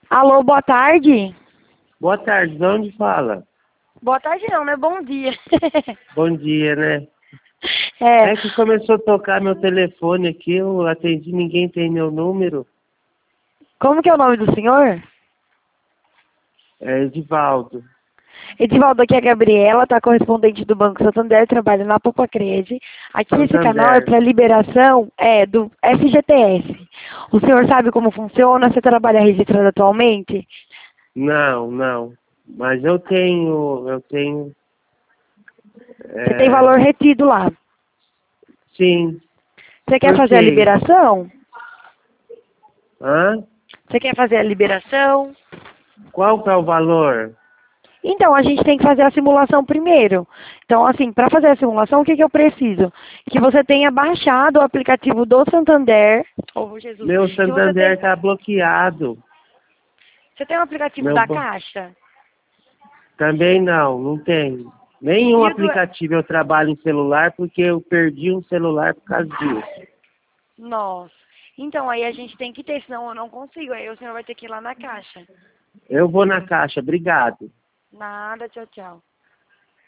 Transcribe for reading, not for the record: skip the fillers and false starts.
Alô, boa tarde? Boa tarde, de onde fala? Boa tarde não, né? Bom dia. Bom dia, né? É, É que começou a tocar meu telefone aqui, eu atendi, ninguém tem meu número. como que é o nome do senhor? É Edivaldo. Edivaldo, aqui é a Gabriela, tá correspondente do Banco Santander, trabalha na Popacred. Aqui esse canal é Santander. para liberação do FGTS. O senhor sabe como funciona? Você trabalha registrado atualmente? Não. Mas eu tenho. Você tem valor retido lá. Sim. Você quer Por fazer a quê? liberação? Hã? Você quer fazer a liberação? Qual que é o valor? Então, a gente tem que fazer a simulação primeiro. Então, assim, para fazer a simulação, o que que eu preciso? Que você tenha baixado o aplicativo do Santander. Oh, Jesus. Meu Que você Santander tem, tá bloqueado. você tem o aplicativo Meu da ba- Caixa? Também não tenho. Nenhum E o do... aplicativo eu trabalho em celular porque eu perdi um celular por causa disso. Nossa. Então, aí a gente tem que ter, senão eu não consigo. Aí o senhor vai ter que ir lá na Caixa. Eu vou na caixa, obrigado. Nada, tchau, tchau.